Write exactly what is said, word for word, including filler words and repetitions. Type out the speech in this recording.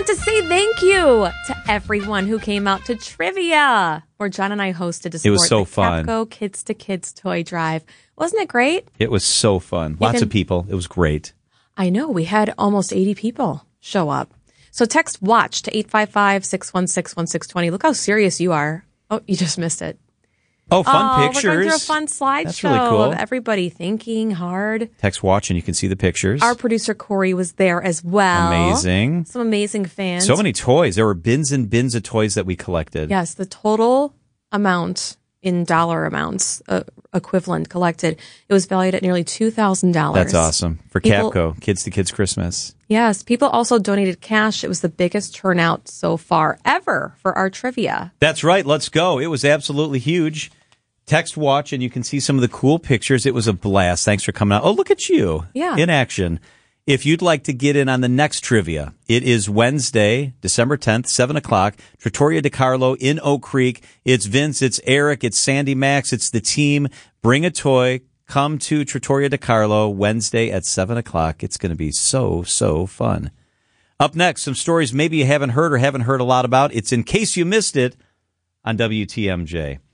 to say thank you to everyone who came out to trivia, where John and I hosted to support It was so the fun. Capco Kids to Kids toy drive. Wasn't it great? It was so fun. Lots can- of people. It was great. I know. We had almost eighty people show up. So text WATCH to eight five five, six one six, one six two zero. Look how serious you are. Oh, you just missed it. Oh, fun oh, pictures. We're going through a fun slideshow That's really cool. of everybody thinking hard. Text watch and you can see the pictures. Our producer Corey was there as well. Amazing. Some amazing fans. So many toys. There were bins and bins of toys that we collected. Yes, the total amount in dollar amounts uh, equivalent collected, it was valued at nearly two thousand dollars. That's awesome. For People- Capco, Kids to Kids Christmas. Yes, people also donated cash. It was the biggest turnout so far ever for our trivia. That's right. Let's go. It was absolutely huge. Text watch and you can see some of the cool pictures. It was a blast. Thanks for coming out. Oh, look at you. Yeah. In action. If you'd like to get in on the next trivia, it is Wednesday, December tenth, seven o'clock, Trattoria DiCarlo in Oak Creek. It's Vince, it's Eric, it's Sandy Max, it's the team. Bring a toy. Come to Trattoria DiCarlo Wednesday at seven o'clock. It's going to be so, so fun. Up next, some stories maybe you haven't heard or haven't heard a lot about. It's In Case You Missed It on W T M J.